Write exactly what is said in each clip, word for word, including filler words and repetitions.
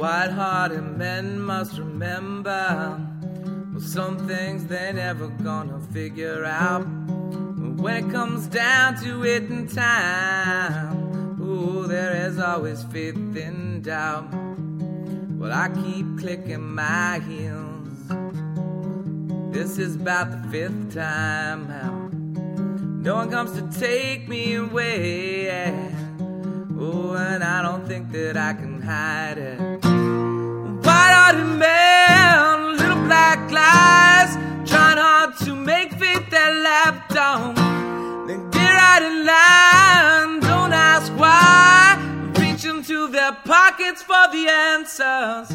White-hearted men must remember, well, some things they never gonna figure out. When it comes down to it in time, ooh, there is always faith in doubt. Well, I keep clicking my heels. This is about the fifth time now. No one comes to take me away. Oh, and I don't think that I can hide it. White-hearted man, little black lies, trying hard to make faith their lapdog. Then get right in line, don't ask why. Reach into their pockets for the answers.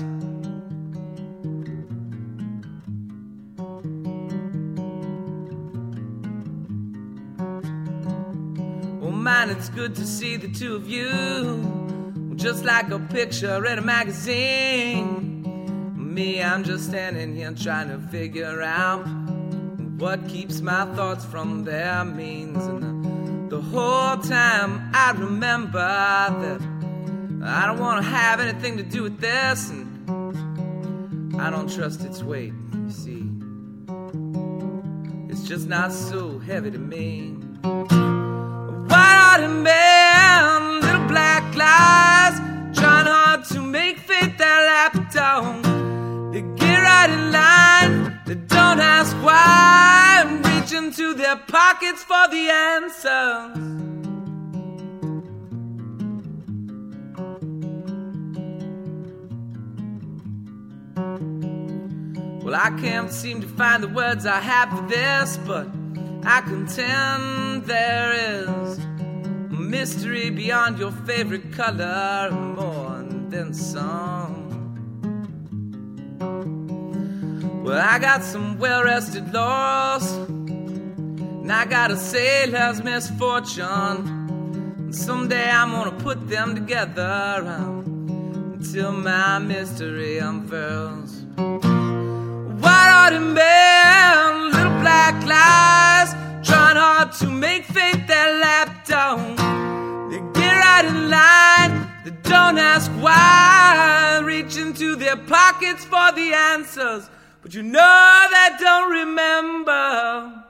Oh man, it's good to see the two of you, just like a picture in a magazine. Me, I'm just standing here trying to figure out what keeps my thoughts from their means. And the, the whole time I remember that I don't want to have anything to do with this, and I don't trust its weight, you see. It's just not so heavy to me. White-hearted man, little black lies, trying hard to make faith their lapdog. They get right in line, they don't ask why, and reach into their pockets for the answers. Well, I can't seem to find the words I have for this, but I contend there is a mystery beyond your favorite color, more than some. Well, I got some well-rested laurels, and I got a sailor's misfortune. And someday I'm gonna put them together um, until my mystery unfurls. White-hearted man, little black lies, trying hard to make faith their lapdog. They get right in line, they don't ask why, reach into their pockets for the answers, but you know they don't remember.